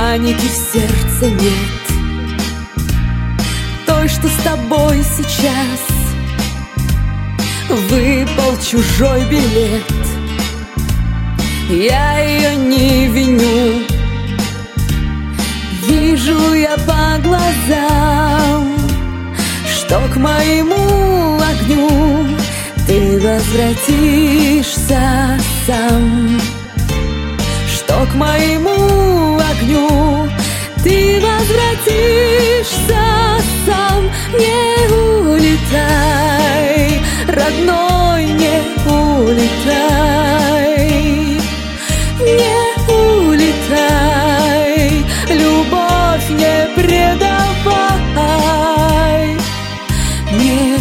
паники в сердце нет, той, что с тобой сейчас. Выпал чужой билет, я ее не виню. Вижу я по глазам, что к моему огню ты возвратишься сам, что к моему огню ты возвратишься сам. Не улетай, родной, не улетай, не улетай, любовь не предавай, не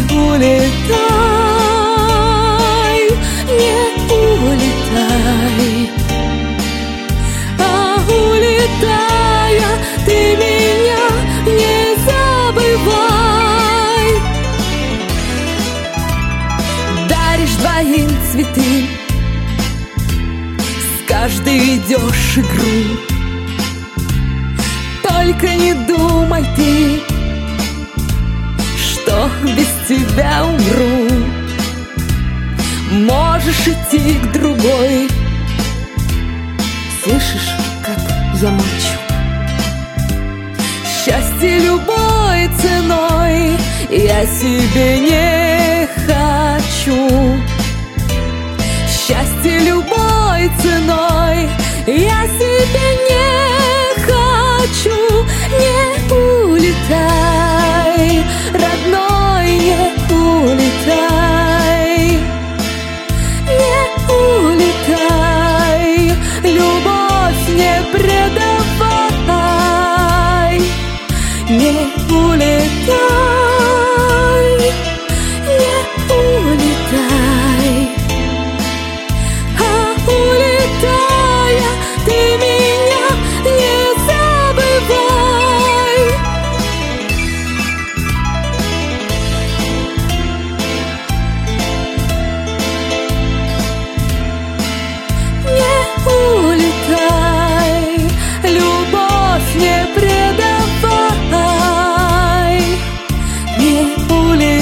улетай, не улетай. А улетая, ты меня не забывай. Даришь двоим цветы, с каждой ведешь игру. Только не думай ты, что без тебя умру. Можешь идти к другой. Слышишь, как я молчу? Счастье любой ценой я себе не хочу. Счастье любой ценой я себе не хочу. Не улетай, родной, не улетай, не улетай, любовь не предавай, не улетай, не улетай. А улетая, ты меня не забывай. Не улетай, любовь не предавай, не улетай.